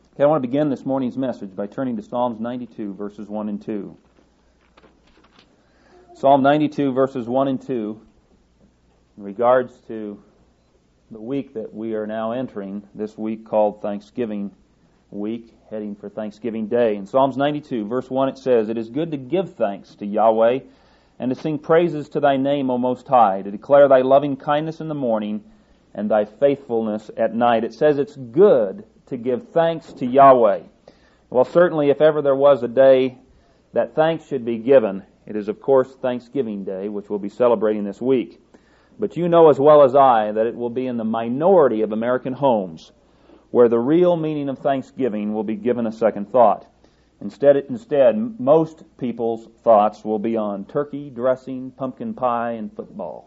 Okay, I want to begin this morning's message by turning to Psalms 92, verses 1 and 2. Psalm 92, verses 1 and 2, in regards to the week that we are now entering, this week called Thanksgiving Week, heading for Thanksgiving Day. In Psalms 92, verse 1, it says, "It is good to give thanks to Yahweh, and to sing praises to thy name, O Most High, to declare thy loving kindness in the morning, and thy faithfulness at night." It says it's good to give thanks to Yahweh. Well, certainly if ever there was a day that thanks should be given, it is of course Thanksgiving Day, which we'll be celebrating this week. But you know as well as I that it will be in the minority of American homes where the real meaning of Thanksgiving will be given a second thought. Instead, most people's thoughts will be on turkey, dressing, pumpkin pie, and football.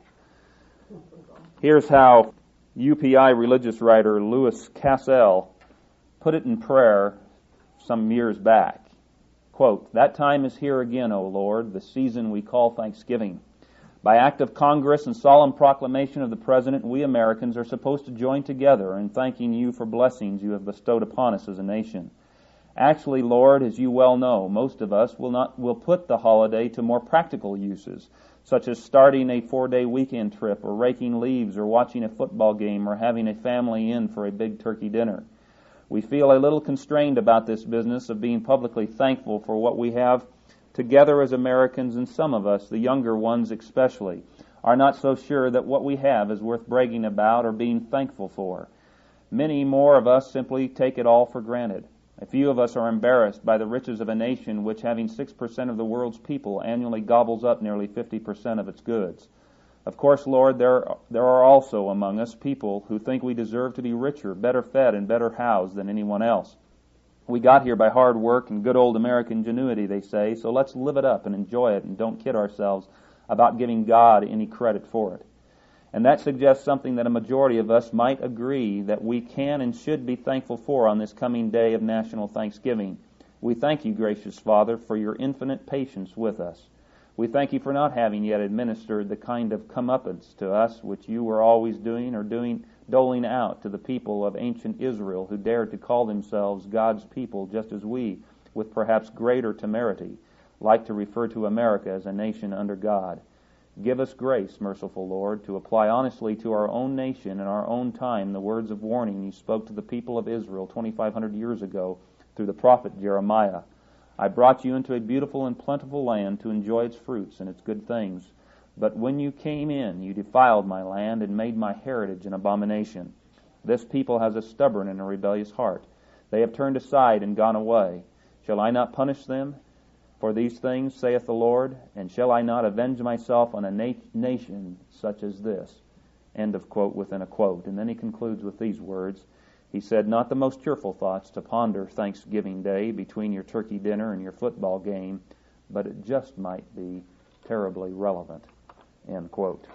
Here's how UPI religious writer Lewis Cassell put it in prayer some years back. Quote, "That time is here again, O Lord, the season we call Thanksgiving. By act of Congress and solemn proclamation of the President, we Americans are supposed to join together in thanking you for blessings you have bestowed upon us as a nation. Actually, Lord, as you well know, most of us will put the holiday to more practical uses, such as starting a 4-day weekend trip, or raking leaves, or watching a football game, or having a family in for a big turkey dinner. We feel a little constrained about this business of being publicly thankful for what we have together as Americans, and some of us, the younger ones especially, are not so sure that what we have is worth bragging about or being thankful for. Many more of us simply take it all for granted. A few of us are embarrassed by the riches of a nation which, having 6% of the world's people, annually gobbles up nearly 50% of its goods. Of course, Lord, there are also among us people who think we deserve to be richer, better fed, and better housed than anyone else. We got here by hard work and good old American ingenuity, they say, so let's live it up and enjoy it and don't kid ourselves about giving God any credit for it." And that suggests something that a majority of us might agree that we can and should be thankful for on this coming day of National Thanksgiving. We thank you, gracious Father, for your infinite patience with us. We thank you for not having yet administered the kind of comeuppance to us which you were always doing or doling out to the people of ancient Israel who dared to call themselves God's people, just as we, with perhaps greater temerity, like to refer to America as a nation under God. Give us grace, merciful Lord, to apply honestly to our own nation and our own time the words of warning you spoke to the people of Israel 2,500 years ago through the prophet Jeremiah. "I brought you into a beautiful and plentiful land to enjoy its fruits and its good things. But when you came in, you defiled my land and made my heritage an abomination. This people has a stubborn and a rebellious heart. They have turned aside and gone away. Shall I not punish them for these things, saith the Lord? And shall I not avenge myself on a nation such as this?" End of quote within a quote. And then he concludes with these words. He said, "Not the most cheerful thoughts to ponder Thanksgiving Day between your turkey dinner and your football game, but it just might be terribly relevant." End quote.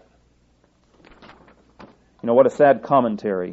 You know, what a sad commentary,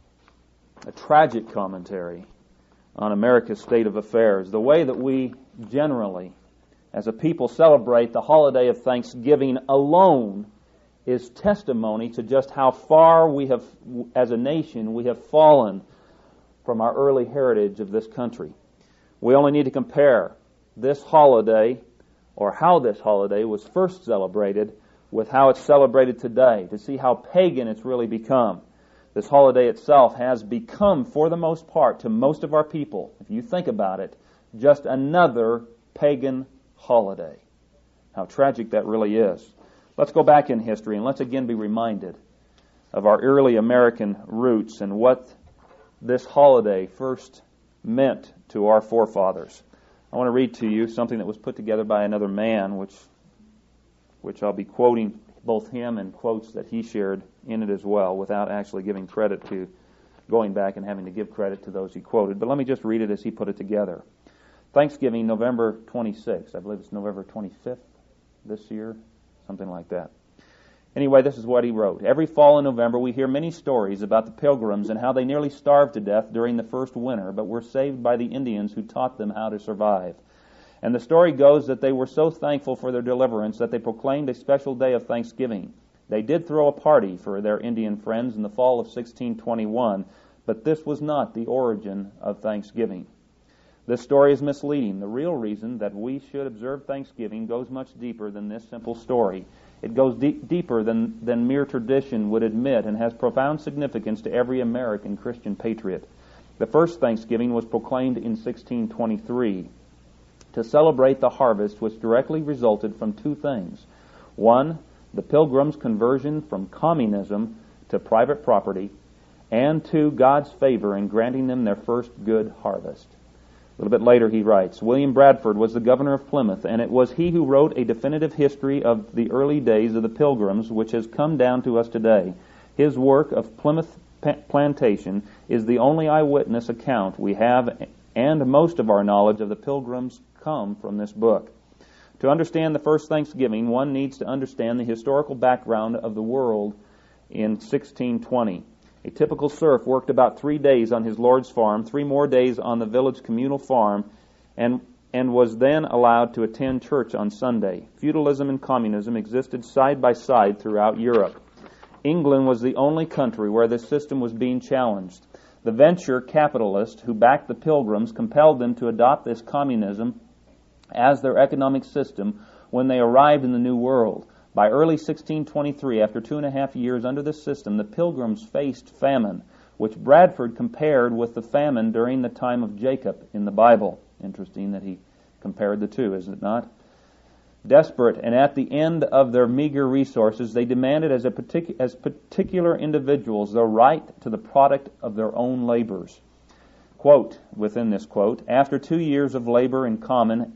a tragic commentary on America's state of affairs. The way that we generally, as a people, celebrate the holiday of Thanksgiving alone is testimony to just how far we have, as a nation, we have fallen from our early heritage of this country. We only need to compare this holiday, or how this holiday was first celebrated, with how it's celebrated today, to see how pagan it's really become. This holiday itself has become, for the most part, to most of our people, if you think about it, just another pagan holiday. How tragic that really is. Let's go back in history and let's again be reminded of our early American roots and what this holiday first meant to our forefathers. I want to read to you something that was put together by another man, which I'll be quoting both him and quotes that he shared in it as well, without actually giving credit to, going back and having to give credit to those he quoted. But let me just read it as he put it together. Thanksgiving, November 26th. I believe it's November 25th this year. Something like that. Anyway, this is what he wrote. "Every fall in November we hear many stories about the Pilgrims and how they nearly starved to death during the first winter, but were saved by the Indians who taught them how to survive. And the story goes that they were so thankful for their deliverance that they proclaimed a special day of Thanksgiving. They did throw a party for their Indian friends in the fall of 1621, But this was not the origin of Thanksgiving. This story is misleading. The real reason that we should observe Thanksgiving goes much deeper than this simple story. It goes deeper than mere tradition would admit, and has profound significance to every American Christian patriot. The first Thanksgiving was proclaimed in 1623 to celebrate the harvest which directly resulted from two things. One, the Pilgrims' conversion from communism to private property, and two, God's favor in granting them their first good harvest. A little bit later he writes, William Bradford was the governor of Plymouth, and it was he who wrote a definitive history of the early days of the Pilgrims, which has come down to us today. His work of Plymouth Plantation is the only eyewitness account we have, and most of our knowledge of the Pilgrims come from this book. To understand the first Thanksgiving, one needs to understand the historical background of the world in 1620. A typical serf worked about 3 days on his lord's farm, 3 more days on the village communal farm, and was then allowed to attend church on Sunday. Feudalism and communism existed side by side throughout Europe. England was the only country where this system was being challenged. The venture capitalists who backed the Pilgrims compelled them to adopt this communism as their economic system when they arrived in the New World. By early 1623, after 2.5 years under this system, the Pilgrims faced famine, which Bradford compared with the famine during the time of Jacob in the Bible. Interesting that he compared the two, is it not? Desperate and at the end of their meager resources, they demanded as particular individuals the right to the product of their own labors. Quote, within this quote, after 2 years of labor in common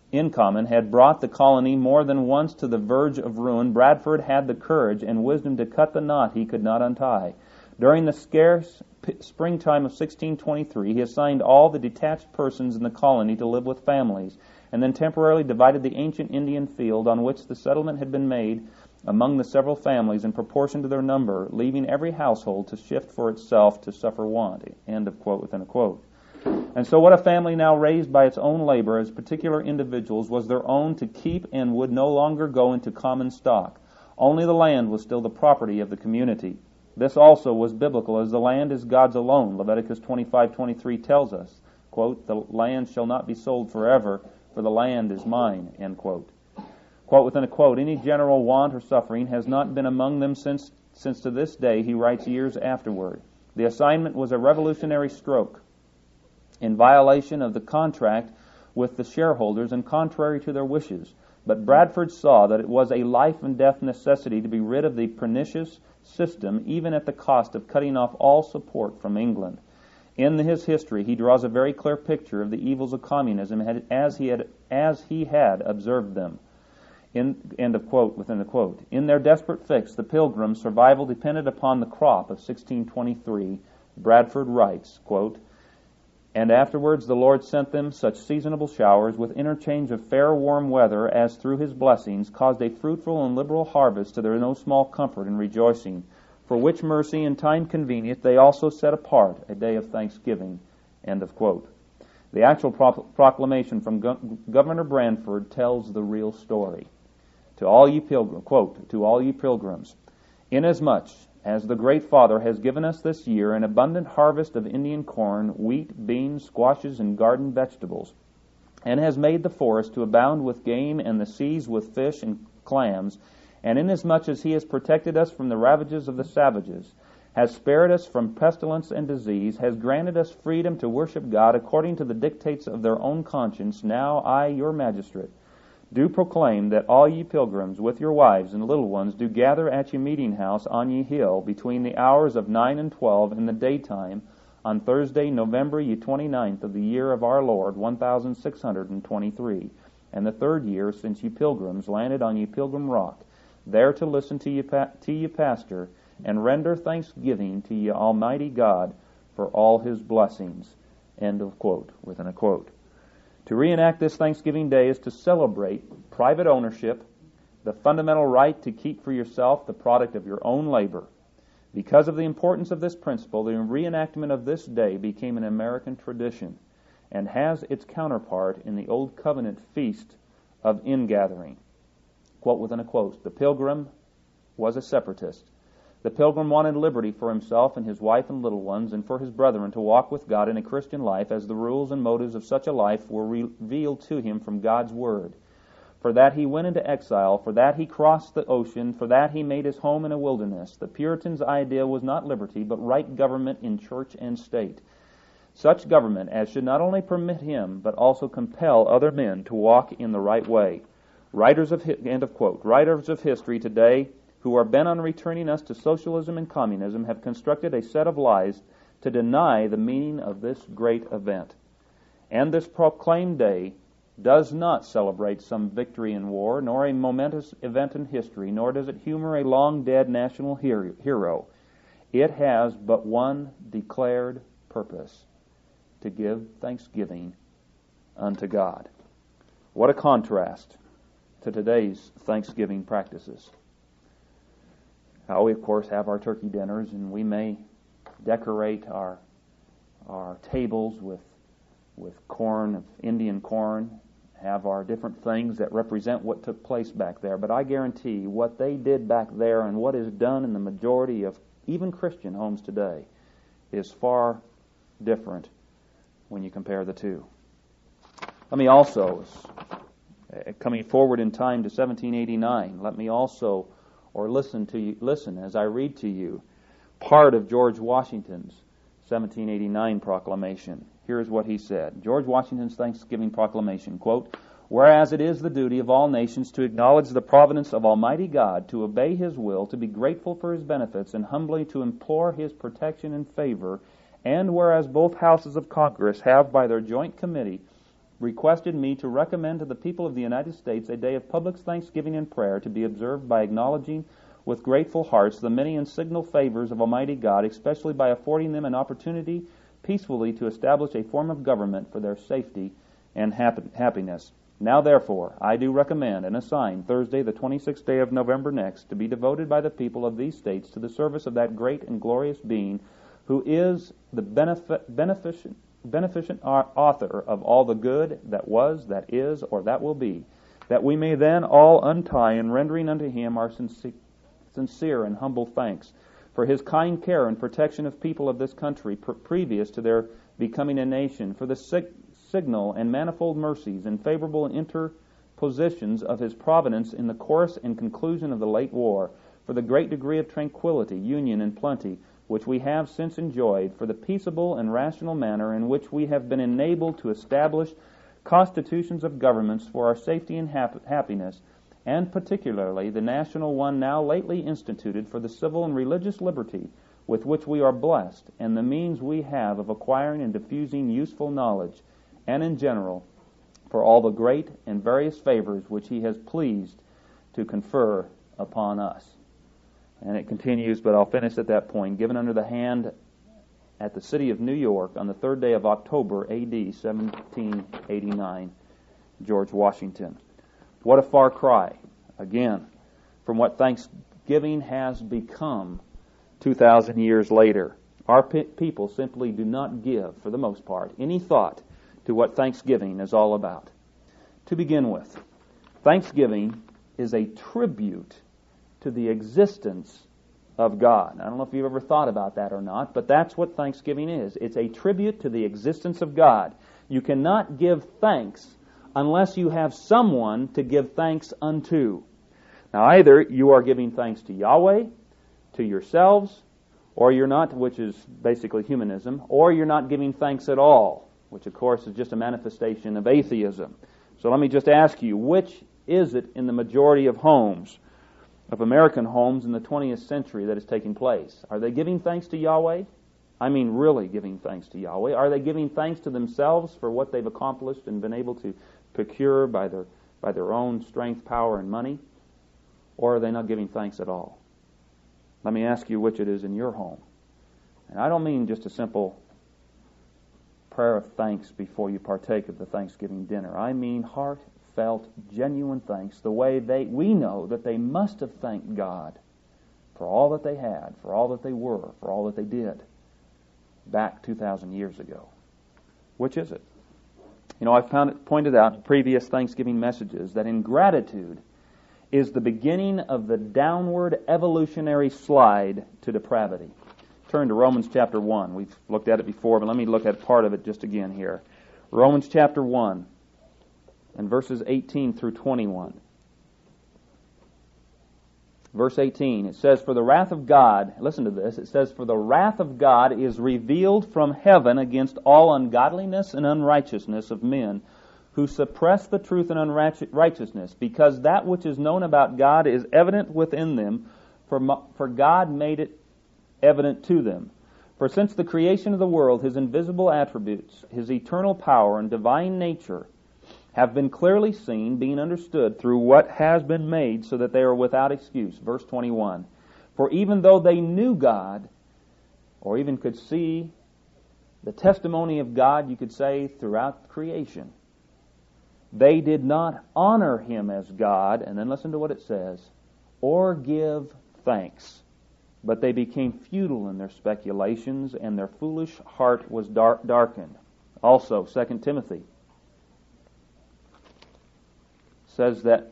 had brought the colony more than once to the verge of ruin, Bradford had the courage and wisdom to cut the knot he could not untie. During the scarce springtime of 1623, he assigned all the detached persons in the colony to live with families, and then temporarily divided the ancient Indian field on which the settlement had been made among the several families in proportion to their number, leaving every household to shift for itself to suffer want. End of quote within a quote. And so what a family now raised by its own labor as particular individuals was their own to keep and would no longer go into common stock. Only the land was still the property of the community. This also was biblical, as the land is God's alone. Leviticus 25:23 tells us, quote, the land shall not be sold forever, for the land is mine, end quote. Quote within a quote, any general want or suffering has not been among them since to this day, he writes years afterward. The assignment was a revolutionary stroke in violation of the contract with the shareholders and contrary to their wishes. But Bradford saw that it was a life and death necessity to be rid of the pernicious system, even at the cost of cutting off all support from England. In his history, he draws a very clear picture of the evils of communism as he had observed them. End of quote within the quote. In their desperate fix, the Pilgrims' survival depended upon the crop of 1623. Bradford writes, quote, and afterwards the Lord sent them such seasonable showers with interchange of fair warm weather as through his blessings caused a fruitful and liberal harvest to their no small comfort and rejoicing, for which mercy in time convenient they also set apart a day of thanksgiving. End of quote. The actual proclamation from Governor Bradford tells the real story. To all ye pilgrims, quote, to all ye pilgrims, inasmuch as the Great Father has given us this year an abundant harvest of Indian corn, wheat, beans, squashes, and garden vegetables, and has made the forest to abound with game and the seas with fish and clams, and inasmuch as he has protected us from the ravages of the savages, has spared us from pestilence and disease, has granted us freedom to worship God according to the dictates of their own conscience, now I, your magistrate, do proclaim that all ye pilgrims with your wives and little ones do gather at ye meeting house on ye hill between the hours of 9 and 12 in the daytime on Thursday, November ye 29th of the year of our Lord, 1623, and the 3rd year since ye pilgrims landed on ye Pilgrim Rock, there to listen to ye pastor and render thanksgiving to ye Almighty God for all his blessings. End of quote within a quote. To reenact this Thanksgiving Day is to celebrate private ownership, the fundamental right to keep for yourself the product of your own labor. Because of the importance of this principle, the reenactment of this day became an American tradition and has its counterpart in the Old Covenant feast of ingathering. Quote within a quote, the Pilgrim was a separatist. The pilgrim wanted liberty for himself and his wife and little ones, and for his brethren to walk with God in a Christian life, as the rules and motives of such a life were revealed to him from God's Word. For that he went into exile, for that he crossed the ocean, for that he made his home in a wilderness. The Puritan's idea was not liberty, but right government in church and state. Such government as should not only permit him, but also compel other men to walk in the right way. Writers of history today, who are bent on returning us to socialism and communism, have constructed a set of lies to deny the meaning of this great event. And this proclaimed day does not celebrate some victory in war, nor a momentous event in history, nor does it humor a long-dead national hero. It has but one declared purpose: to give thanksgiving unto God. What a contrast to today's Thanksgiving practices. We, of course, have our turkey dinners, and we may decorate our tables with corn, Indian corn, have our different things that represent what took place back there. But I guarantee what they did back there and what is done in the majority of even Christian homes today is far different when you compare the two. Let me also, coming forward in time to 1789, listen as I read to you part of George Washington's 1789 proclamation. Here's what he said. George Washington's Thanksgiving proclamation, quote, "Whereas it is the duty of all nations to acknowledge the providence of Almighty God, to obey His will, to be grateful for His benefits, and humbly to implore His protection and favor, and whereas both houses of Congress have by their joint committee requested me to recommend to the people of the United States a day of public thanksgiving and prayer to be observed by acknowledging with grateful hearts the many and signal favors of Almighty God, especially by affording them an opportunity peacefully to establish a form of government for their safety and happiness. Now, therefore, I do recommend and assign Thursday, the 26th day of November next, to be devoted by the people of these states to the service of that great and glorious being who is the beneficent author of all the good that was, that is, or that will be, that we may then all untie in rendering unto Him our sincere and humble thanks for His kind care and protection of people of this country previous to their becoming a nation, for the signal and manifold mercies and favorable interpositions of His providence in the course and conclusion of the late war, for the great degree of tranquility, union, and plenty which we have since enjoyed, for the peaceable and rational manner in which we have been enabled to establish constitutions of governments for our safety and happiness, and particularly the national one now lately instituted for the civil and religious liberty with which we are blessed, and the means we have of acquiring and diffusing useful knowledge, and in general, for all the great and various favors which He has pleased to confer upon us." And it continues, but I'll finish at that point. Given under the hand at the city of New York on the 3rd day of October, A.D. 1789, George Washington. What a far cry, again, from what Thanksgiving has become 2,000 years later. Our people simply do not give, for the most part, any thought to what Thanksgiving is all about. To begin with, Thanksgiving is a tribute to the existence of God. I don't know if you've ever thought about that or not, but that's what Thanksgiving is. It's a tribute to the existence of God. You cannot give thanks unless you have someone to give thanks unto. Now, either you are giving thanks to Yahweh, to yourselves, or you're not, which is basically humanism, or you're not giving thanks at all, which of course is just a manifestation of atheism. So let me just ask you, which is it in the majority of homes, of American homes in the 20th century, that is taking place? Are they giving thanks to Yahweh? I mean really giving thanks to Yahweh. Are they giving thanks to themselves for what they've accomplished and been able to procure by their own strength, power, and money? Or are they not giving thanks at all? Let me ask you which it is in your home. And I don't mean just a simple prayer of thanks before you partake of the Thanksgiving dinner. I mean heartfelt, genuine thanks, the way we know that they must have thanked God for all that they had, for all that they were, for all that they did back 2,000 years ago. Which is it? You know, I've found it pointed out in previous Thanksgiving messages that ingratitude is the beginning of the downward evolutionary slide to depravity. Turn to Romans chapter 1. We've looked at it before, but let me look at part of it just again here. Romans chapter 1 and verses 18 through 21. Verse 18, it says, "For the wrath of God," listen to this, it says, "For the wrath of God is revealed from heaven against all ungodliness and unrighteousness of men, who suppress the truth and unrighteousness, because that which is known about God is evident within them, for God made it evident to them. For since the creation of the world, His invisible attributes, His eternal power and divine nature, have been clearly seen, being understood through what has been made, so that they are without excuse." Verse 21. "For even though they knew God," or even could see the testimony of God, you could say, throughout creation, "they did not honor Him as God," and then listen to what it says, "or give thanks. But they became futile in their speculations, and their foolish heart was darkened." Also, 2 Timothy says that,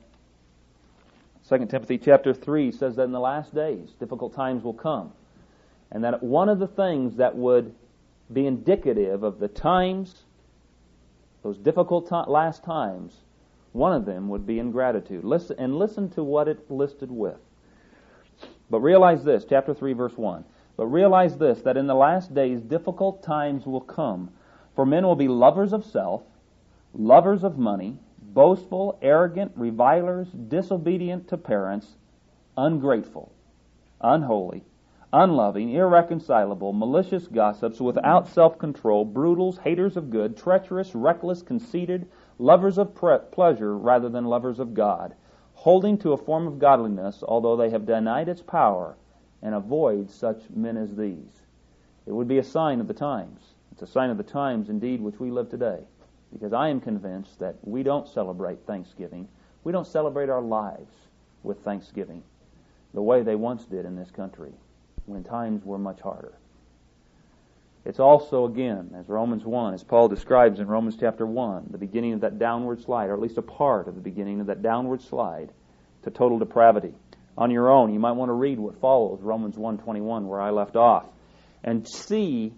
2 Timothy chapter 3 says that in the last days, difficult times will come. And that one of the things that would be indicative of the times, those difficult last times, one of them would be ingratitude. Listen to what it listed with. "But realize this," chapter 3, verse 1, "But realize this, that in the last days difficult times will come. For men will be lovers of self, lovers of money, boastful, arrogant, revilers, disobedient to parents, ungrateful, unholy, unloving, irreconcilable, malicious gossips, without self-control, brutals, haters of good, treacherous, reckless, conceited, lovers of pleasure rather than lovers of God, holding to a form of godliness, although they have denied its power, and avoid such men as these." It would be a sign of the times. It's a sign of the times, indeed, which we live today. Because I am convinced that we don't celebrate Thanksgiving. We don't celebrate our lives with Thanksgiving the way they once did in this country, when times were much harder. It's also, again, as Romans 1, as Paul describes in Romans chapter 1, the beginning of that downward slide, or at least a part of the beginning of that downward slide to total depravity. On your own, you might want to read what follows, Romans 1:21, where I left off, and see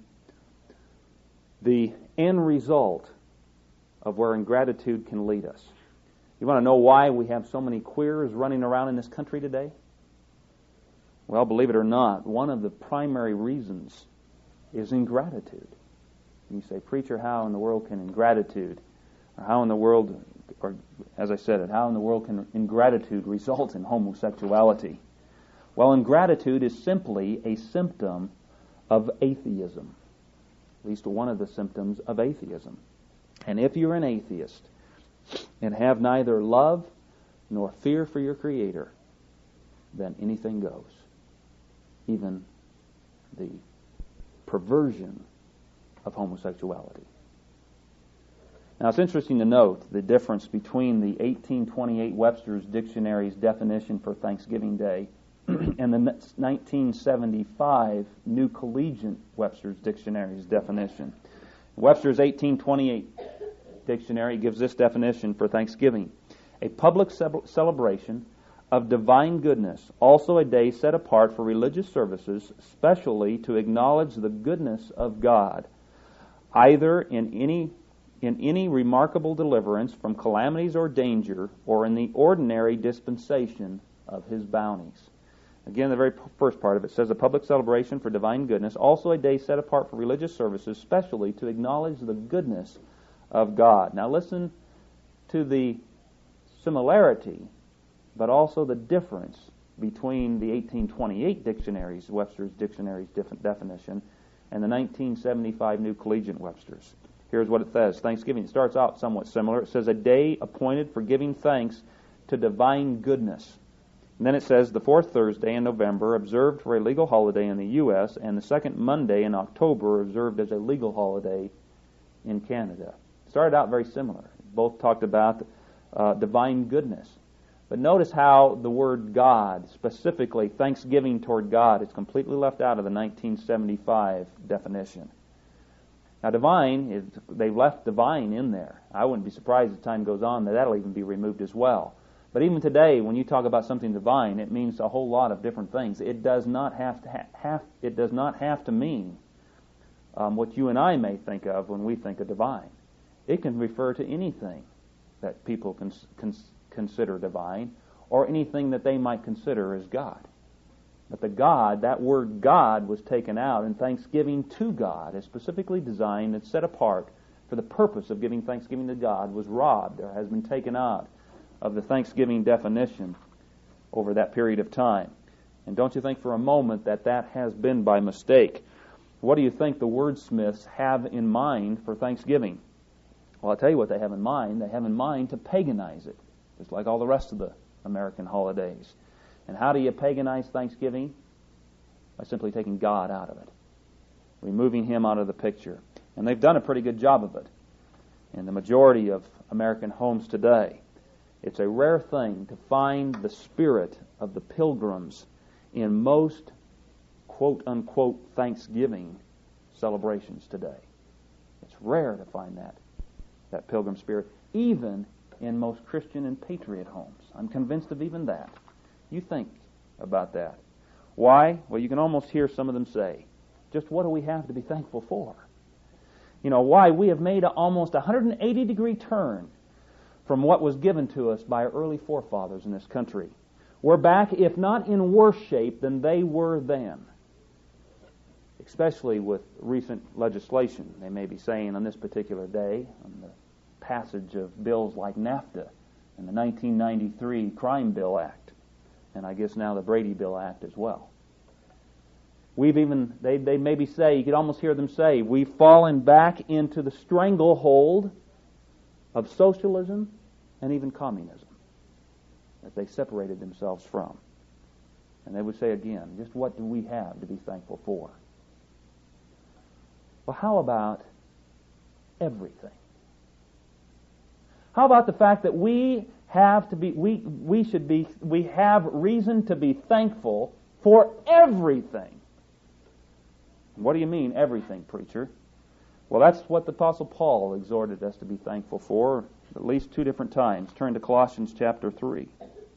the end result of where ingratitude can lead us. You want to know why we have so many queers running around in this country today? Well, believe it or not, one of the primary reasons is ingratitude. You say, "Preacher, how in the world can ingratitude, or how in the world, or as I said it, how in the world can ingratitude result in homosexuality?" Well, ingratitude is simply a symptom of atheism. At least one of the symptoms of atheism. And if you're an atheist and have neither love nor fear for your Creator, then anything goes. Even the perversion of homosexuality. Now, it's interesting to note the difference between the 1828 Webster's Dictionary's definition for Thanksgiving Day and the 1975 New Collegiate Webster's Dictionary's definition. Webster's 1828 dictionary gives this definition for Thanksgiving: a public celebration of divine goodness, also a day set apart for religious services, specially to acknowledge the goodness of God, either in any remarkable deliverance from calamities or danger, or in the ordinary dispensation of His bounties. Again, the very first part of it says a public celebration for divine goodness, also a day set apart for religious services, specially to acknowledge the goodness of God. Now listen to the similarity, but also the difference between the 1828 dictionaries, Webster's Dictionary's definition, and the 1975 New Collegiate Webster's. Here's what it says. Thanksgiving starts out somewhat similar. It says a day appointed for giving thanks to divine goodness. And then it says the fourth Thursday in November, observed for a legal holiday in the U.S., and the second Monday in October, observed as a legal holiday in Canada. Started out very similar. Both talked about divine goodness. But notice how the word God, specifically thanksgiving toward God, is completely left out of the 1975 definition. Now divine, they've left divine in there. I wouldn't be surprised as time goes on that that'll even be removed as well. But even today, when you talk about something divine, it means a whole lot of different things. It does not have to mean what you and I may think of when we think of divine. It can refer to anything that people consider divine, or anything that they might consider as God. But the God, that word God, was taken out, and thanksgiving to God is specifically designed and set apart for the purpose of giving thanksgiving to God was robbed, or has been taken out of the thanksgiving definition over that period of time. And don't you think for a moment that that has been by mistake? What do you think the wordsmiths have in mind for Thanksgiving? Well, I'll tell you what they have in mind. They have in mind to paganize it, just like all the rest of the American holidays. And how do you paganize Thanksgiving? By simply taking God out of it, removing Him out of the picture. And they've done a pretty good job of it in the majority of American homes today. It's a rare thing to find the spirit of the pilgrims in most quote-unquote Thanksgiving celebrations today. It's rare to find that pilgrim spirit, even in most Christian and patriot homes. I'm convinced of even that. You think about that. Why? Well, you can almost hear some of them say, just what do we have to be thankful for? You know, why? We have made almost a 180-degree turn from what was given to us by our early forefathers in this country. We're back, if not in worse shape than they were then, especially with recent legislation. They may be saying on this particular day, on the passage of bills like NAFTA and the 1993 Crime Bill Act, and I guess now the Brady Bill Act as well. They maybe say, you could almost hear them say, we've fallen back into the stranglehold of socialism and even communism that they separated themselves from. And they would say again, just what do we have to be thankful for? Well, how about everything? How about the fact that we have reason to be thankful for everything? What do you mean, everything, preacher? Well, that's what the Apostle Paul exhorted us to be thankful for at least two different times. Turn to Colossians chapter 3.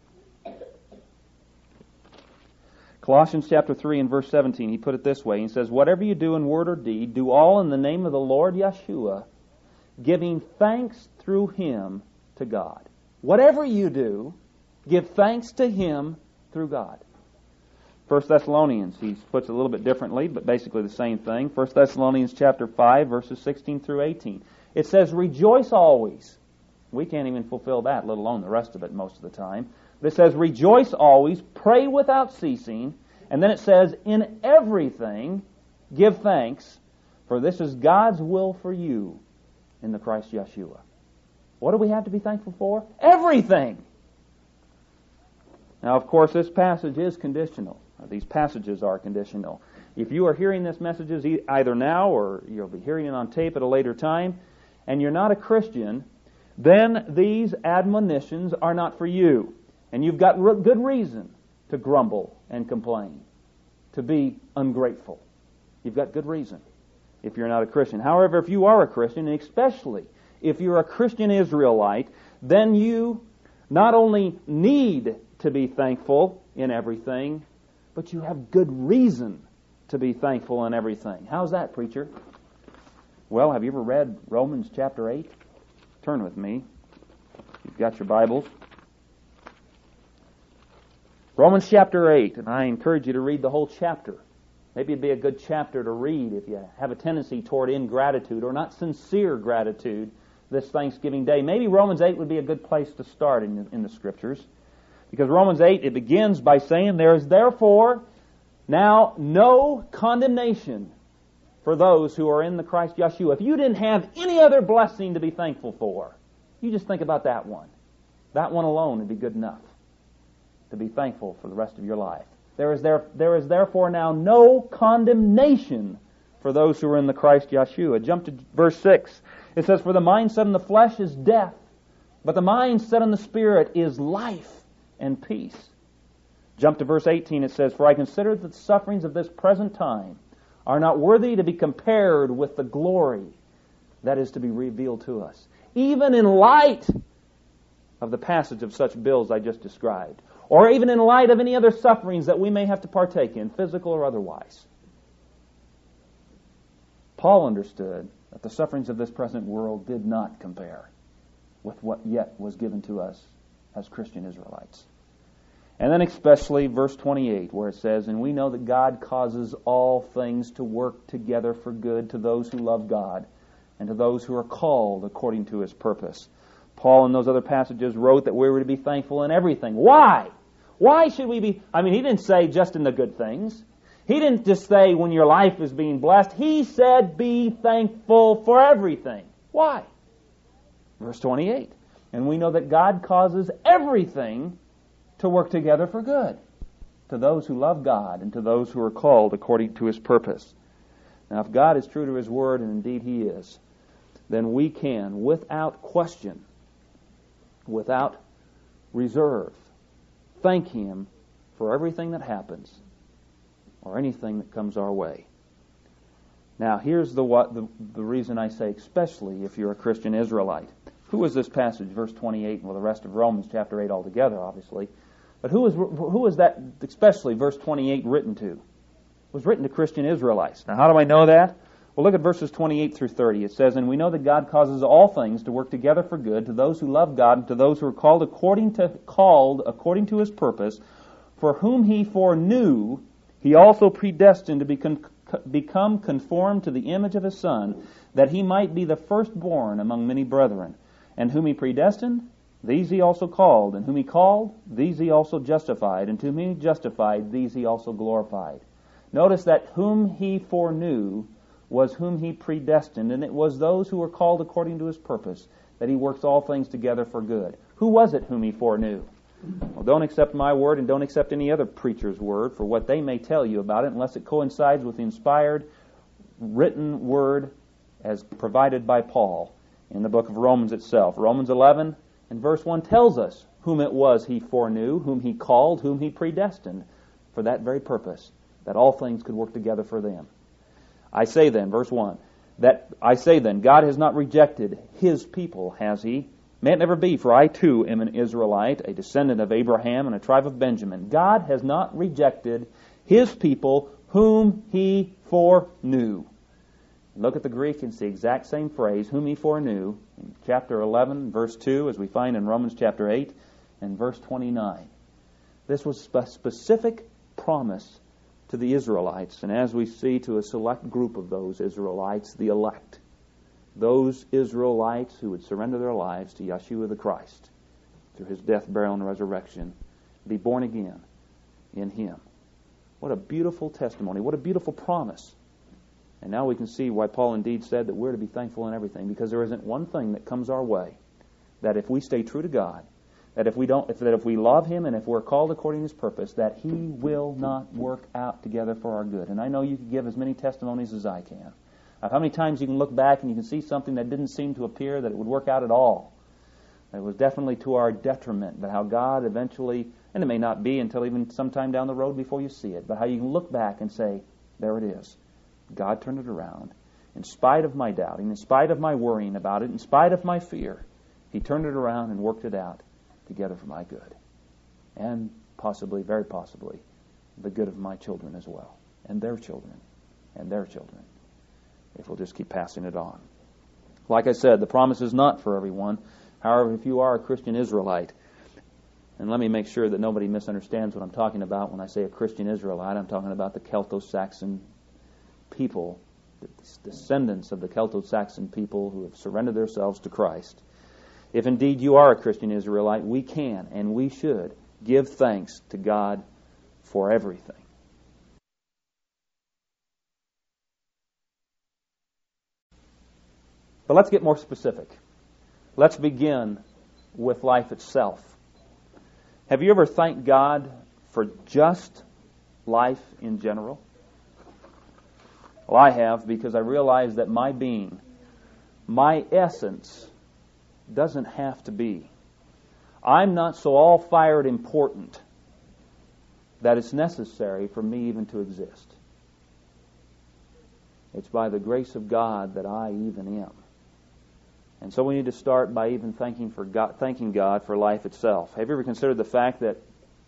Colossians chapter 3 and verse 17, he put it this way. He says, whatever you do in word or deed, do all in the name of the Lord Yeshua, giving thanks through Him to God. Whatever you do, give thanks to Him through God. 1 Thessalonians, he puts it a little bit differently, but basically the same thing. 1 Thessalonians chapter 5, verses 16 through 18. It says, rejoice always. We can't even fulfill that, let alone the rest of it most of the time. But it says, rejoice always, pray without ceasing. And then it says, in everything, give thanks, for this is God's will for you in the Christ Yeshua. What do we have to be thankful for? Everything! Now, of course, this passage is conditional. These passages are conditional. If you are hearing this messages either now or you'll be hearing it on tape at a later time, and you're not a Christian, then these admonitions are not for you. And you've got good reason to grumble and complain, to be ungrateful. You've got good reason if you're not a Christian. However, if you are a Christian, and especially if you're a Christian Israelite, then you not only need to be thankful in everything, but you have good reason to be thankful in everything. How's that, preacher? Well, have you ever read Romans chapter 8? Turn with me. You've got your Bibles. Romans chapter 8, and I encourage you to read the whole chapter. Maybe it'd be a good chapter to read if you have a tendency toward ingratitude or not sincere gratitude this Thanksgiving Day. Maybe Romans 8 would be a good place to start in the Scriptures. Because Romans 8, it begins by saying, there is therefore now no condemnation for those who are in the Christ Yeshua. If you didn't have any other blessing to be thankful for, you just think about that one. That one alone would be good enough to be thankful for the rest of your life. There is therefore now no condemnation for those who are in the Christ Yeshua. Jump to verse 6. It says, for the mind set on the flesh is death, but the mind set on the Spirit is life and peace. Jump to verse 18. It says, for I consider that the sufferings of this present time are not worthy to be compared with the glory that is to be revealed to us. Even in light of the passage of such bills I just described, or even in light of any other sufferings that we may have to partake in, physical or otherwise. Paul understood that the sufferings of this present world did not compare with what yet was given to us as Christian Israelites. And then especially verse 28, where it says, "And we know that God causes all things to work together for good to those who love God and to those who are called according to His purpose." Paul in those other passages wrote that we were to be thankful in everything. Why? Why should we be? I mean, he didn't say just in the good things. He didn't just say when your life is being blessed. He said be thankful for everything. Why? Verse 28. "And we know that God causes everything to work together for good to those who love God and to those who are called according to His purpose." Now, if God is true to His Word, and indeed He is, then we can, without question, without reserve, thank Him for everything that happens or anything that comes our way. Now, here's the reason I say especially if you're a Christian Israelite. Who is this passage, verse 28, well, the rest of Romans chapter 8 altogether, obviously. But who is that, especially verse 28, written to? It was written to Christian Israelites. Now, how do I know that? Well, look at verses 28 through 30. It says, "And we know that God causes all things to work together for good to those who love God and to those who are called according to His purpose, for whom He foreknew, He also predestined to become conformed to the image of His Son, that He might be the firstborn among many brethren. And whom He predestined, these He also called. And whom He called, these He also justified. And to whom He justified, these He also glorified." Notice that whom He foreknew was whom He predestined, and it was those who were called according to His purpose that He works all things together for good. Who was it whom He foreknew? Well, don't accept my word and don't accept any other preacher's word for what they may tell you about it unless it coincides with the inspired written word as provided by Paul in the book of Romans itself. Romans 11 and verse 1 tells us whom it was He foreknew, whom He called, whom He predestined for that very purpose, that all things could work together for them. I say then, verse 1, God has not rejected His people, has He? May it never be, for I too am an Israelite, a descendant of Abraham and a tribe of Benjamin. God has not rejected His people whom He foreknew. Look at the Greek and see the exact same phrase, whom He foreknew, in chapter 11, verse 2, as we find in Romans chapter 8 and verse 29. This was a specific promise to the Israelites, and as we see, to a select group of those Israelites, the elect. Those Israelites who would surrender their lives to Yeshua the Christ through His death, burial, and resurrection, be born again in Him. What a beautiful testimony. What a beautiful promise. And now we can see why Paul indeed said that we're to be thankful in everything, because there isn't one thing that comes our way that if we stay true to God, that if we love Him and if we're called according to His purpose, that He will not work out together for our good. And I know you can give as many testimonies as I can of how many times you can look back and you can see something that didn't seem to appear that it would work out at all. It was definitely to our detriment, but how God eventually, and it may not be until even sometime down the road before you see it, but how you can look back and say, there it is. God turned it around. In spite of my doubting, in spite of my worrying about it, in spite of my fear, He turned it around and worked it out together for my good. And possibly, very possibly, the good of my children as well. And their children. And their children. If we'll just keep passing it on. Like I said, the promise is not for everyone. However, if you are a Christian Israelite, and let me make sure that nobody misunderstands what I'm talking about when I say a Christian Israelite, I'm talking about the Celto-Saxon people, the descendants of the Celto-Saxon people who have surrendered themselves to Christ. If indeed you are a Christian Israelite, we can and we should give thanks to God for everything. But let's get more specific. Let's begin with life itself. Have you ever thanked God for just life in general? Well, I have, because I realize that my being, my essence, doesn't have to be. I'm not so all-fired important that it's necessary for me even to exist. It's by the grace of God that I even am. And so we need to start by even thanking God for life itself. Have you ever considered the fact that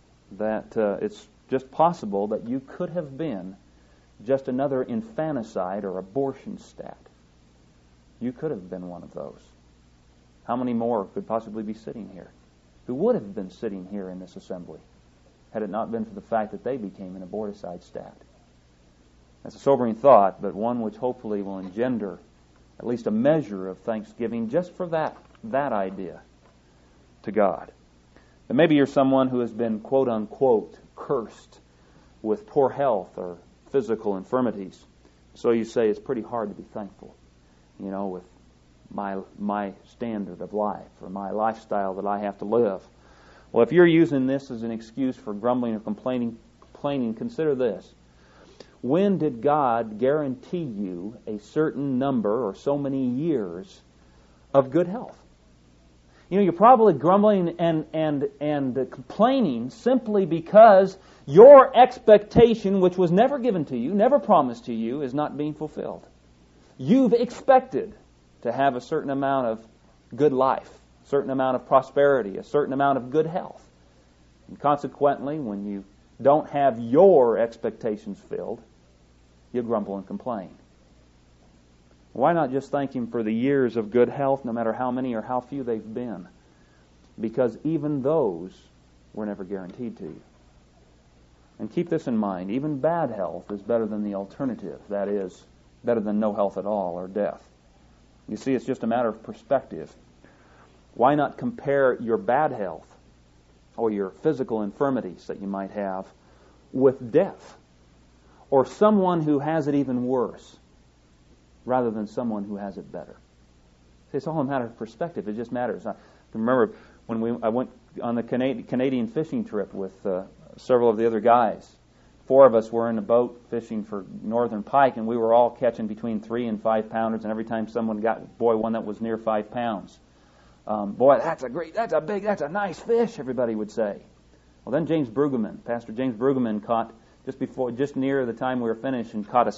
it's just possible that you could have been just another infanticide or abortion stat? You could have been one of those. How many more could possibly be sitting here? Who would have been sitting here in this assembly had it not been for the fact that they became an aborticide stat? That's a sobering thought, but one which hopefully will engender at least a measure of thanksgiving just for that idea to God. And maybe you're someone who has been, quote unquote, cursed with poor health or physical infirmities. So you say it's pretty hard to be thankful, with my standard of life or my lifestyle that I have to live. Well, if you're using this as an excuse for grumbling or complaining, consider this. When did God guarantee you a certain number or so many years of good health? You're probably grumbling and complaining simply because your expectation, which was never given to you, never promised to you, is not being fulfilled. You've expected to have a certain amount of good life, a certain amount of prosperity, a certain amount of good health. And consequently, when you don't have your expectations filled, you grumble and complain. Why not just thank Him for the years of good health, no matter how many or how few they've been? Because even those were never guaranteed to you. And keep this in mind, even bad health is better than the alternative, that is, better than no health at all or death. You see, it's just a matter of perspective. Why not compare your bad health or your physical infirmities that you might have with death, or someone who has it even worse, rather than someone who has it better? See, it's all a matter of perspective. It just matters. I can remember when I went on the Canadian fishing trip with several of the other guys. 4 of us were in a boat fishing for northern pike, and we were all catching between 3 and 5 pounders, and every time someone got one that was near 5 pounds. Boy, that's a nice fish, everybody would say. Well, then Pastor James Brueggemann caught just near the time we were finished, and caught a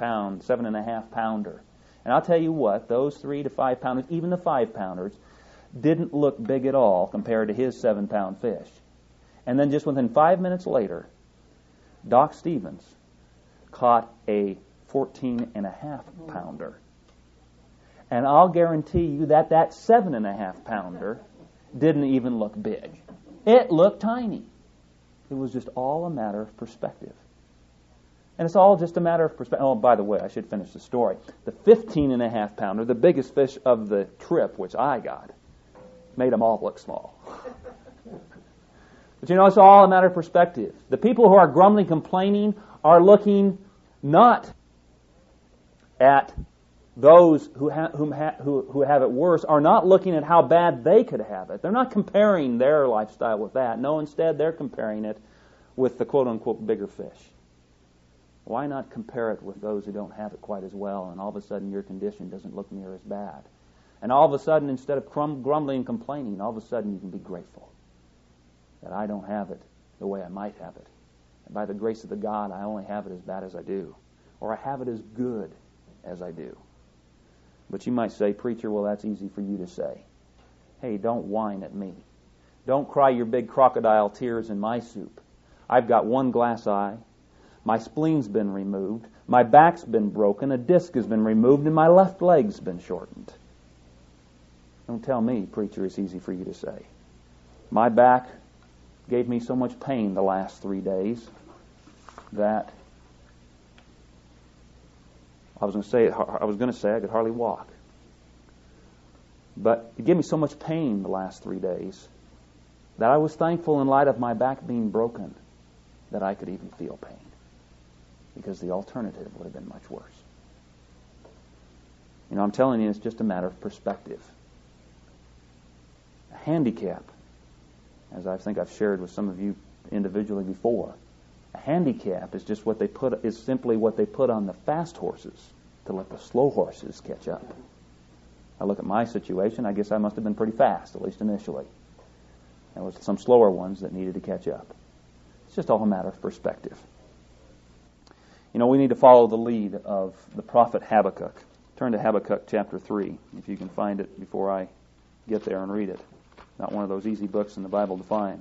7.5 pounder. And I'll tell you what, those 3 to 5 pounders, even the 5 pounders, didn't look big at all compared to his 7-pound fish. And then just within 5 minutes later, Doc Stevens caught a 14.5 pounder. And I'll guarantee you that 7.5 pounder didn't even look big. It looked tiny. It was just all a matter of perspective. And it's all just a matter of perspective. Oh, by the way, I should finish the story. The 15.5 pounder, the biggest fish of the trip, which I got, made them all look small. But it's all a matter of perspective. The people who are grumbling, complaining, are looking not at those who have it worse, are not looking at how bad they could have it. They're not comparing their lifestyle with that. No, instead they're comparing it with the quote-unquote bigger fish. Why not compare it with those who don't have it quite as well, and all of a sudden your condition doesn't look near as bad? And all of a sudden, instead of grumbling and complaining, all of a sudden you can be grateful that I don't have it the way I might have it. And by the grace of the God, I only have it as bad as I do, or I have it as good as I do. But you might say, preacher, well, that's easy for you to say. Hey, don't whine at me. Don't cry your big crocodile tears in my soup. I've got one glass eye. My spleen's been removed. My back's been broken. A disc has been removed, and my left leg's been shortened. Don't tell me, preacher, it's easy for you to say. My back gave me so much pain the last 3 days that I was going to say I could hardly walk. But it gave me so much pain the last 3 days that I was thankful, in light of my back being broken, that I could even feel pain, because the alternative would have been much worse. I'm telling you, it's just a matter of perspective. A handicap, as I think I've shared with some of you individually before, a handicap is simply what they put on the fast horses to let the slow horses catch up. I look at my situation, I guess I must have been pretty fast, at least initially. There was some slower ones that needed to catch up. It's just all a matter of perspective. We need to follow the lead of the prophet Habakkuk. Turn to Habakkuk chapter 3, if you can find it before I get there and read it. Not one of those easy books in the Bible to find.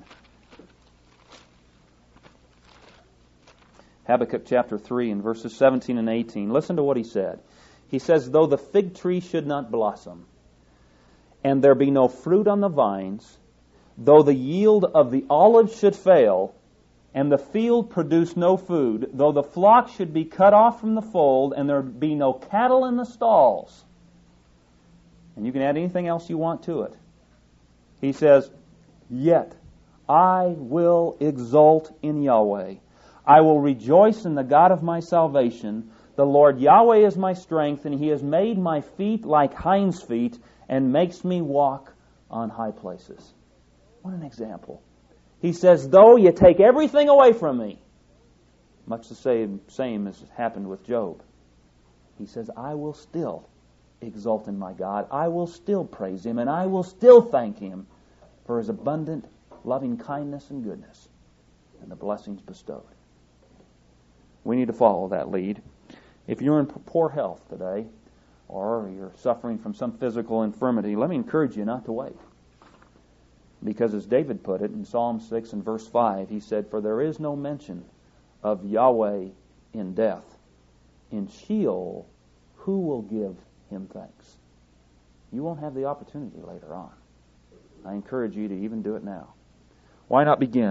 Habakkuk chapter 3 and verses 17 and 18. Listen to what he said. He says, "Though the fig tree should not blossom, and there be no fruit on the vines, though the yield of the olive should fail, and the field produce no food, though the flock should be cut off from the fold, and there be no cattle in the stalls." And you can add anything else you want to it. He says, "Yet I will exult in Yahweh. I will rejoice in the God of my salvation. The Lord Yahweh is my strength, and He has made my feet like hinds' feet, and makes me walk on high places." What an example. He says, though you take everything away from me, much the same as happened with Job, he says, I will still exult in my God. I will still praise Him, and I will still thank Him for His abundant loving kindness and goodness and the blessings bestowed. We need to follow that lead. If you're in poor health today, or you're suffering from some physical infirmity, let me encourage you not to wait. Because as David put it in Psalm 6 and verse 5, he said, "For there is no mention of Yahweh in death. In Sheol, who will give Him thanks?" You won't have the opportunity later on. I encourage you to even do it now. Why not begin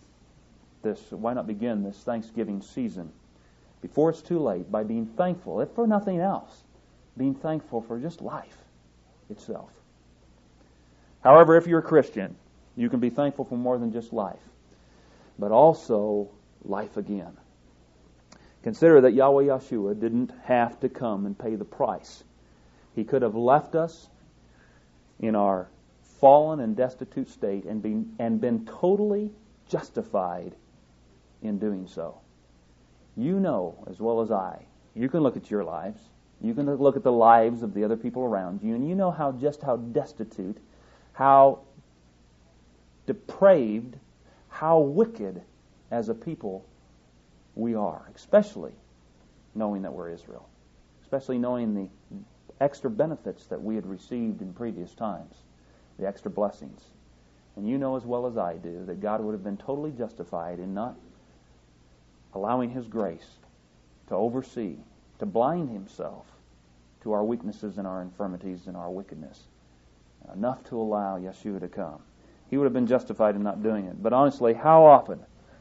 this Thanksgiving season before it's too late by being thankful, if for nothing else, being thankful for just life itself. However, if you're a Christian, you can be thankful for more than just life, but also life again. Consider that Yahweh Yeshua didn't have to come and pay the price. He could have left us in our fallen and destitute state and been totally justified in doing so. You know as well as I, you can look at your lives, you can look at the lives of the other people around you, and you know how destitute, how depraved, how wicked as a people we are, especially knowing that we're Israel, especially knowing the extra benefits that we had received in previous times, the extra blessings. And you know as well as I do that God would have been totally justified in not allowing His grace to oversee, to blind Himself to our weaknesses and our infirmities and our wickedness, enough to allow Yeshua to come. He would have been justified in not doing it. But honestly, how often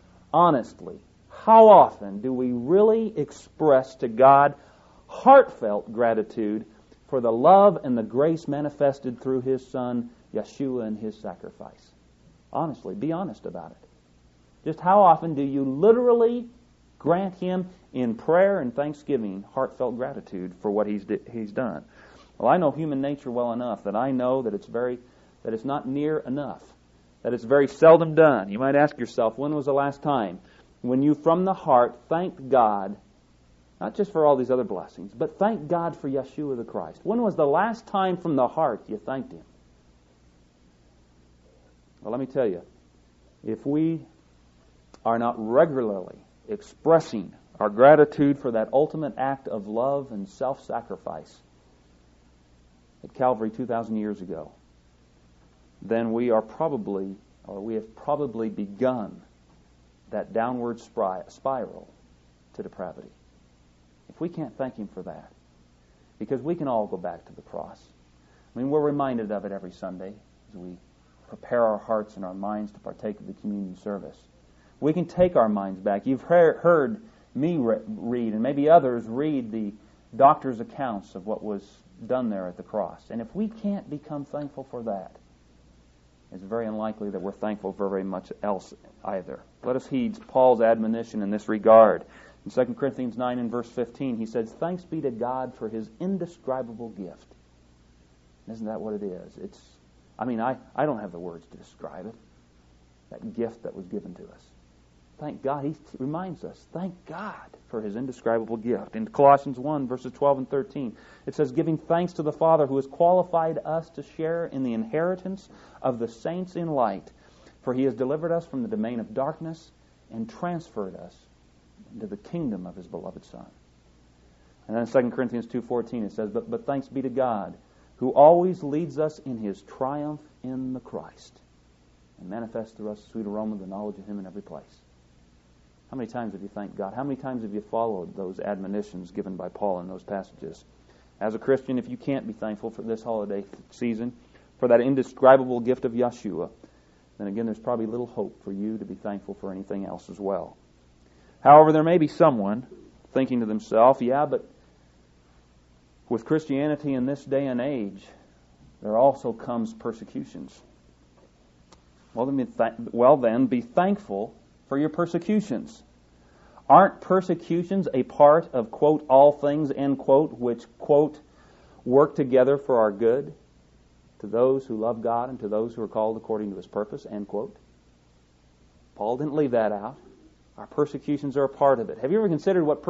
do we really express to God heartfelt gratitude for the love and the grace manifested through His Son, Yeshua, and His sacrifice? Honestly, be honest about it. Just how often do you literally grant Him in prayer and thanksgiving heartfelt gratitude for what He's done? Well, I know human nature well enough that I know that it's not near enough, that it's very seldom done. You might ask yourself, when was the last time when you from the heart thanked God, not just for all these other blessings, but thank God for Yeshua the Christ? When was the last time from the heart you thanked Him? Well, let me tell you, if we are not regularly expressing our gratitude for that ultimate act of love and self-sacrifice at Calvary 2,000 years ago, then we have probably begun that downward spiral to depravity. If we can't thank Him for that, because we can all go back to the cross. I mean, we're reminded of it every Sunday as we prepare our hearts and our minds to partake of the communion service. We can take our minds back. You've heard me read, and maybe others read, the doctor's accounts of what was done there at the cross. And if we can't become thankful for that, it's very unlikely that we're thankful for very much else either. Let us heed Paul's admonition in this regard. In 2 Corinthians 9 and verse 15, he says, "Thanks be to God for His indescribable gift." Isn't that what it is? I don't have the words to describe it. That gift that was given to us. Thank God. He reminds us, thank God for His indescribable gift. In Colossians 1, verses 12 and 13, it says, "Giving thanks to the Father who has qualified us to share in the inheritance of the saints in light, for He has delivered us from the domain of darkness and transferred us into the kingdom of His beloved Son." And then in 2 Corinthians 2:14 it says, but thanks be to God, who always leads us in His triumph in the Christ, and manifests through us a sweet aroma of the knowledge of Him in every place. How many times have you thanked God? How many times have you followed those admonitions given by Paul in those passages? As a Christian, if you can't be thankful for this holiday season, for that indescribable gift of Yeshua, then again, there's probably little hope for you to be thankful for anything else as well. However, there may be someone thinking to themselves, yeah, but with Christianity in this day and age, there also comes persecutions. Well, then, be thankful for your persecutions. Aren't persecutions a part of, quote, all things, end quote, which, quote, work together for our good, to those who love God and to those who are called according to His purpose, end quote? Paul didn't leave that out. Our persecutions are a part of it. Have you ever considered what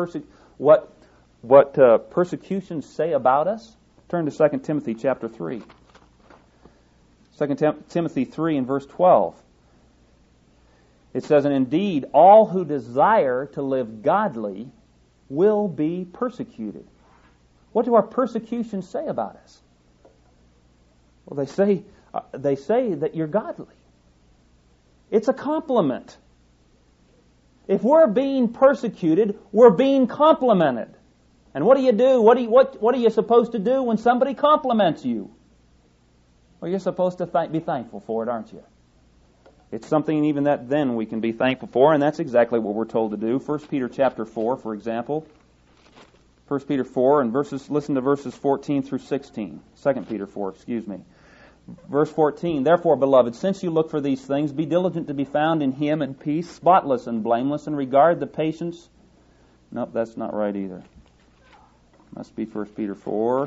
persecutions say about us? Turn to 2 Timothy chapter 3. 2 Timothy 3 and verse 12. It says, and indeed, all who desire to live godly will be persecuted. What do our persecutions say about us? Well, they say that you're godly. It's a compliment. If we're being persecuted, we're being complimented. And what do you do? What are you supposed to do when somebody compliments you? Well, you're supposed to be thankful for it, aren't you? It's something even that then we can be thankful for, and that's exactly what we're told to do. 1 Peter chapter 4, for example. 1 Peter 4 and listen to verses 14 through 16. 2 Peter 4, excuse me. Verse 14, therefore, beloved, since you look for these things, be diligent to be found in Him in peace, spotless and blameless, and regard the patience. Nope, that's not right either. Must be 1 Peter 4.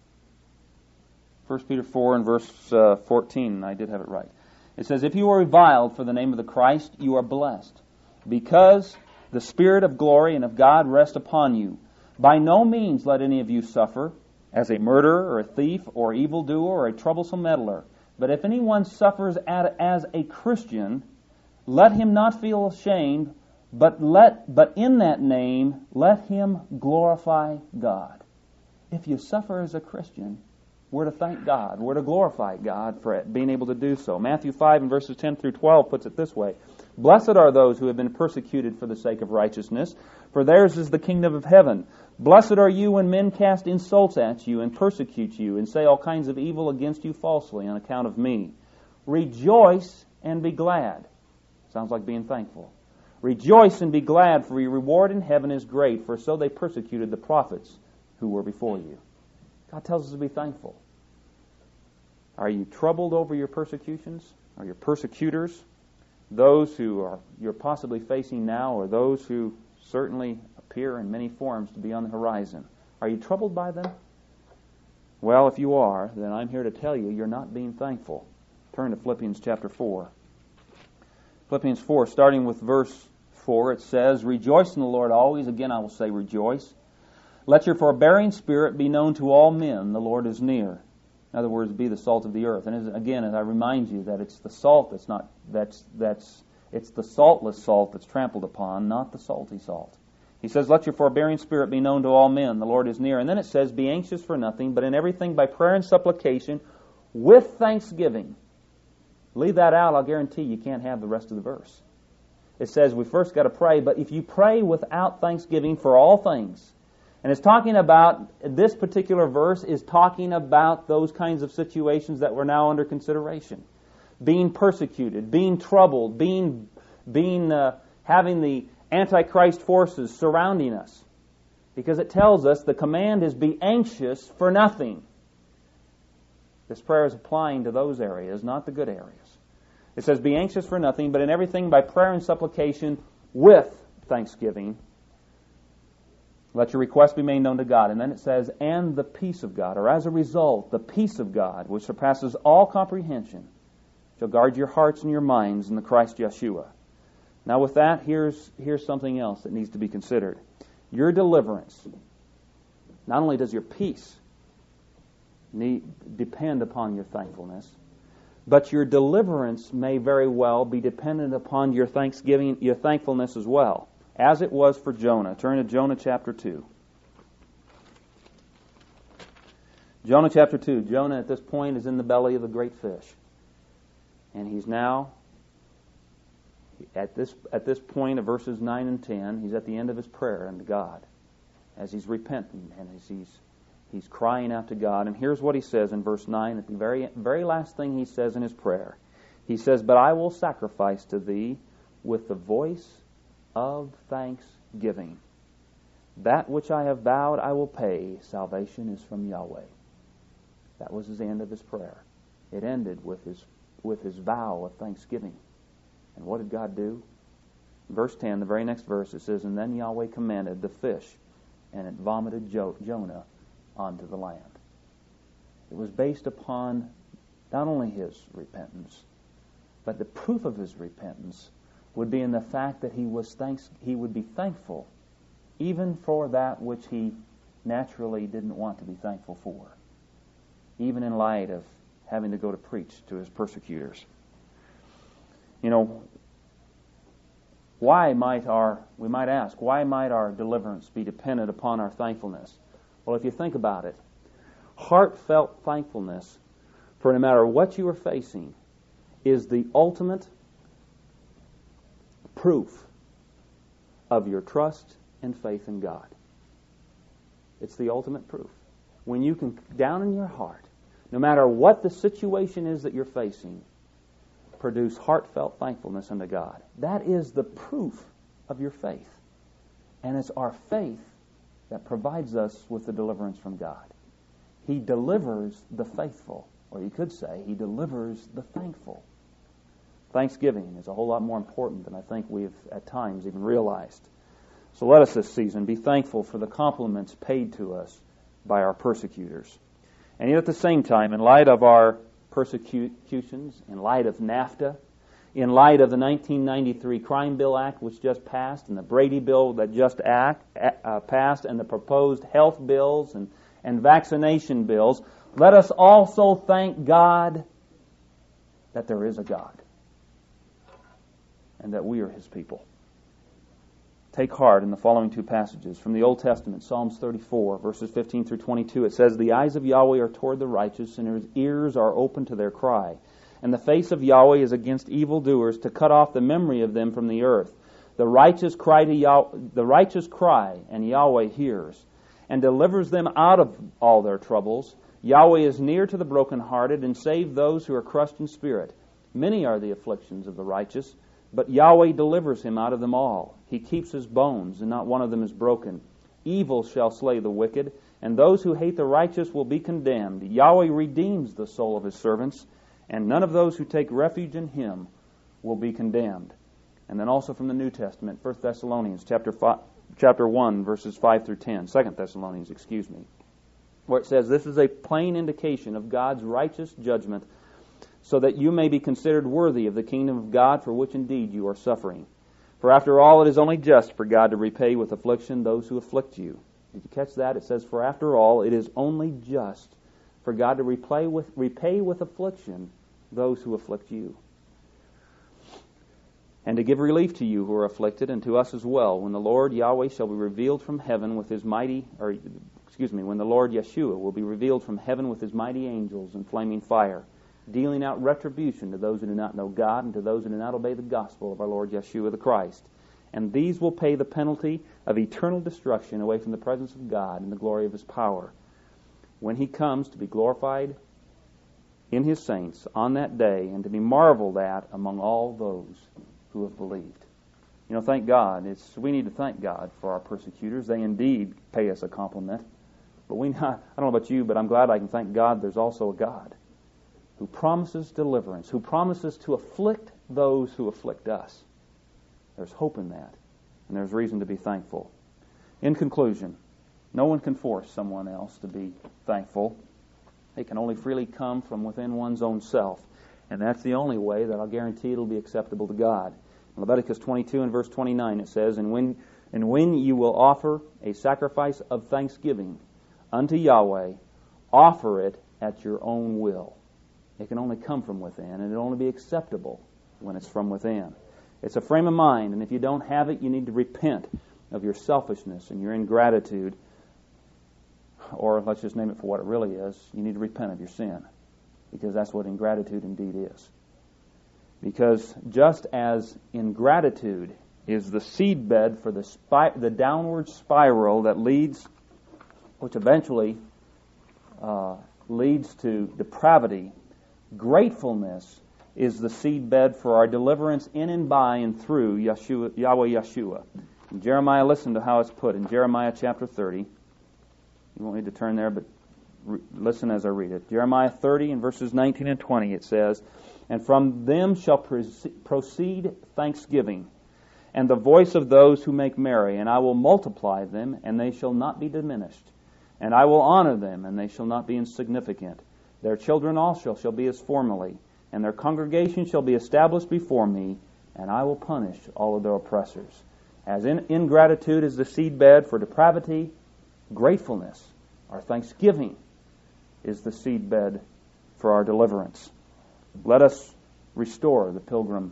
1 Peter 4 and verse 14. I did have it right. It says, if you are reviled for the name of the Christ, you are blessed, because the Spirit of glory and of God rest upon you. By no means let any of you suffer as a murderer or a thief or evildoer or a troublesome meddler. But if anyone suffers as a Christian, let him not feel ashamed, but in that name let him glorify God. If you suffer as a Christian, we're to thank God. We're to glorify God for being able to do so. Matthew 5 and verses 10 through 12 puts it this way. Blessed are those who have been persecuted for the sake of righteousness, for theirs is the kingdom of heaven. Blessed are you when men cast insults at you and persecute you and say all kinds of evil against you falsely on account of me. Rejoice and be glad. Sounds like being thankful. Rejoice and be glad, for your reward in heaven is great, for so they persecuted the prophets who were before you. God tells us to be thankful. Are you troubled over your persecutions? Are your persecutors those who you're possibly facing now, or those who certainly appear in many forms to be on the horizon? Are you troubled by them? Well, if you are, then I'm here to tell you you're not being thankful. Turn to Philippians chapter 4. Philippians 4, starting with verse 4, it says, rejoice in the Lord always. Again, I will say rejoice. Let your forbearing spirit be known to all men. The Lord is near. In other words, be the salt of the earth. And again, as I remind you that it's the salt it's the saltless salt that's trampled upon, not the salty salt. He says, let your forbearing spirit be known to all men. The Lord is near. And then it says, be anxious for nothing, but in everything by prayer and supplication with thanksgiving. Leave that out, I'll guarantee you can't have the rest of the verse. It says we first got to pray, but if you pray without thanksgiving for all things, and it's talking about, this particular verse is talking about those kinds of situations that were now under consideration. Being persecuted, being troubled, having the Antichrist forces surrounding us. Because it tells us the command is be anxious for nothing. This prayer is applying to those areas, not the good areas. It says, be anxious for nothing, but in everything by prayer and supplication with thanksgiving. Let your requests be made known to God. And then it says, and the peace of God, or as a result, the peace of God, which surpasses all comprehension, shall guard your hearts and your minds in the Christ Yeshua. Now with that, here's something else that needs to be considered. Your deliverance, not only does your peace depend upon your thankfulness, but your deliverance may very well be dependent upon your thanksgiving, your thankfulness as well, as it was for Jonah. Turn to Jonah chapter 2. Jonah chapter 2. Jonah at this point is in the belly of a great fish. And he's now, at this point of verses 9 and 10, he's at the end of his prayer unto God, as he's repenting and as he's crying out to God. And here's what he says in verse 9, at the very last thing he says in his prayer. He says, "But I will sacrifice to thee with the voice of thanksgiving. That which I have vowed I will pay. Salvation is from Yahweh." That was the end of his prayer. It ended with his vow of thanksgiving. And what did God do? Verse 10, the very next verse, it says, "And then Yahweh commanded the fish, and it vomited Jonah onto the land." It was based upon not only his repentance, but the proof of his repentance would be in the fact that he would be thankful even for that which he naturally didn't want to be thankful for, even in light of having to go to preach to his persecutors. You know, we might ask, why might our deliverance be dependent upon our thankfulness? Well, if you think about it, heartfelt thankfulness for no matter what you are facing is the ultimate proof of your trust and faith in God. It's the ultimate proof. When you can, down in your heart, no matter what the situation is that you're facing, produce heartfelt thankfulness unto God. That is the proof of your faith. And it's our faith that provides us with the deliverance from God. He delivers the faithful, or you could say, He delivers the thankful. Thanksgiving is a whole lot more important than I think we've at times even realized. So let us this season be thankful for the compliments paid to us by our persecutors. And yet at the same time, in light of our persecutions, in light of NAFTA, in light of the 1993 Crime Bill Act which just passed, and the Brady Bill that just passed, and the proposed health bills and vaccination bills, let us also thank God that there is a God and that we are His people. Take heart in the following two passages. From the Old Testament, Psalms 34, verses 15 through 22, it says, "The eyes of Yahweh are toward the righteous, and His ears are open to their cry. And the face of Yahweh is against evildoers, to cut off the memory of them from the earth. The righteous cry, and Yahweh hears, and delivers them out of all their troubles. Yahweh is near to the brokenhearted, and save those who are crushed in spirit. Many are the afflictions of the righteous, but Yahweh delivers him out of them all. He keeps his bones, and not one of them is broken. Evil shall slay the wicked, and those who hate the righteous will be condemned. Yahweh redeems the soul of His servants, and none of those who take refuge in Him will be condemned." And then also from the New Testament, 1 Thessalonians chapter 1, verses 5 through 10. 2 Thessalonians, where it says, "This is a plain indication of God's righteous judgment, so that you may be considered worthy of the kingdom of God, for which indeed you are suffering. For after all, it is only just for God to repay with affliction those who afflict you." Did you catch that? It says, "For after all, it is only just for God to repay with affliction those who afflict you, and to give relief to you who are afflicted, and to us as well, when the Lord Yahweh shall be revealed from heaven with His mighty, when the Lord Yeshua will be revealed from heaven with His mighty angels in flaming fire, dealing out retribution to those who do not know God and to those who do not obey the gospel of our Lord Yeshua the Christ. And these will pay the penalty of eternal destruction away from the presence of God and the glory of His power, when He comes to be glorified in His saints on that day, and to be marveled at among all those who have believed." You know, thank God. We need to thank God for our persecutors. They indeed pay us a compliment. But I don't know about you, but I'm glad I can thank God there's also a God who promises deliverance, who promises to afflict those who afflict us. There's hope in that, and there's reason to be thankful. In conclusion, no one can force someone else to be thankful. It can only freely come from within one's own self, and that's the only way that I'll guarantee it'll be acceptable to God. In Leviticus 22 and verse 29 it says, And when you will offer a sacrifice of thanksgiving unto Yahweh, offer it at your own will. It can only come from within, and it'll only be acceptable when it's from within. It's a frame of mind, and if you don't have it, you need to repent of your selfishness and your ingratitude or let's just name it for what it really is, you need to repent of your sin, because that's what ingratitude indeed is. Because just as ingratitude is the seedbed for the downward spiral that which eventually leads to depravity, gratefulness is the seedbed for our deliverance in and by and through Yahweh Yeshua. In Jeremiah, listen to how it's put in Jeremiah chapter 30. You won't need to turn there, but listen as I read it. Jeremiah 30 in verses 19 and 20, it says, "And from them shall proceed thanksgiving, and the voice of those who make merry, and I will multiply them, and they shall not be diminished. And I will honor them, and they shall not be insignificant. Their children also shall be as formerly, and their congregation shall be established before me, and I will punish all of their oppressors." As ingratitude is the seedbed for depravity, gratefulness, our thanksgiving, is the seedbed for our deliverance. Let us restore the pilgrim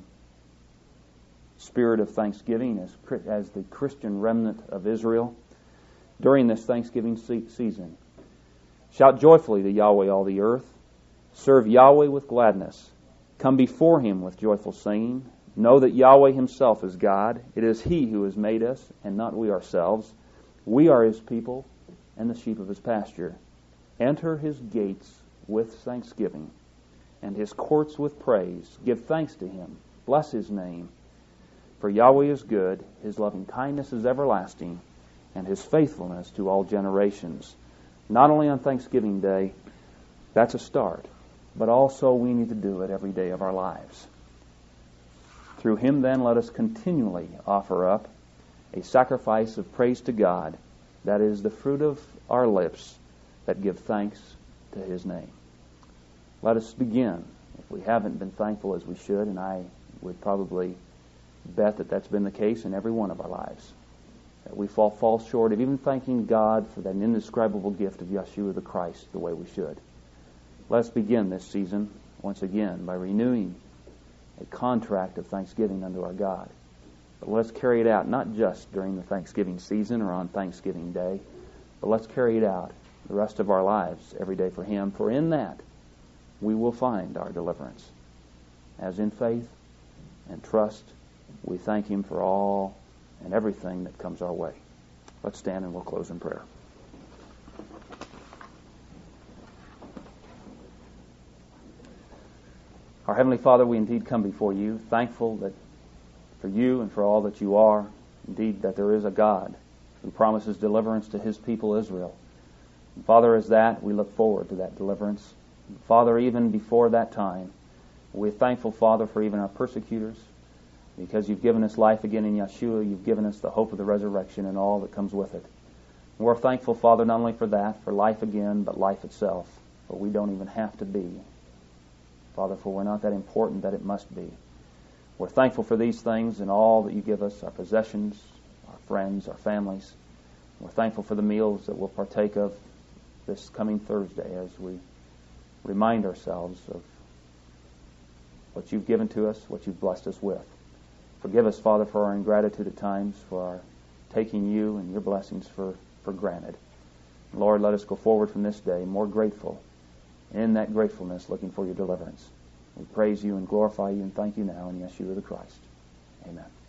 spirit of thanksgiving as the Christian remnant of Israel during this Thanksgiving season. Shout joyfully to Yahweh, all the earth. Serve Yahweh with gladness. Come before Him with joyful singing. Know that Yahweh Himself is God. It is He who has made us, and not we ourselves. We are His people and the sheep of His pasture. Enter His gates with thanksgiving, and His courts with praise. Give thanks to Him. Bless His name. For Yahweh is good, His loving kindness is everlasting, and His faithfulness to all generations. Not only on Thanksgiving Day, that's a start, but also we need to do it every day of our lives. Through Him, then, let us continually offer up a sacrifice of praise to God, that is the fruit of our lips that give thanks to His name. Let us begin. If we haven't been thankful as we should, and I would probably bet that that's been the case in every one of our lives, that we fall short of even thanking God for that indescribable gift of Yeshua the Christ the way we should. Let's begin this season once again by renewing a contract of thanksgiving unto our God. But let's carry it out not just during the Thanksgiving season or on Thanksgiving Day, but let's carry it out the rest of our lives every day for Him, for in that we will find our deliverance. As in faith and trust, we thank Him for all and everything that comes our way. Let's stand and we'll close in prayer. Our Heavenly Father, we indeed come before You, thankful that for You and for all that You are, indeed that there is a God who promises deliverance to His people Israel. And Father, as that, we look forward to that deliverance. And Father, even before that time, we're thankful, Father, for even our persecutors, because You've given us life again in Yeshua. You've given us the hope of the resurrection and all that comes with it. And we're thankful, Father, not only for that, for life again, but life itself. But we don't even have to be, Father, for we're not that important that it must be. We're thankful for these things and all that You give us, our possessions, our friends, our families. We're thankful for the meals that we'll partake of this coming Thursday as we remind ourselves of what You've given to us, what You've blessed us with. Forgive us, Father, for our ingratitude at times, for our taking You and Your blessings for granted. Lord, let us go forward from this day more grateful, and in that gratefulness looking for Your deliverance. We praise You and glorify You and thank You now in Yeshua the Christ. Amen.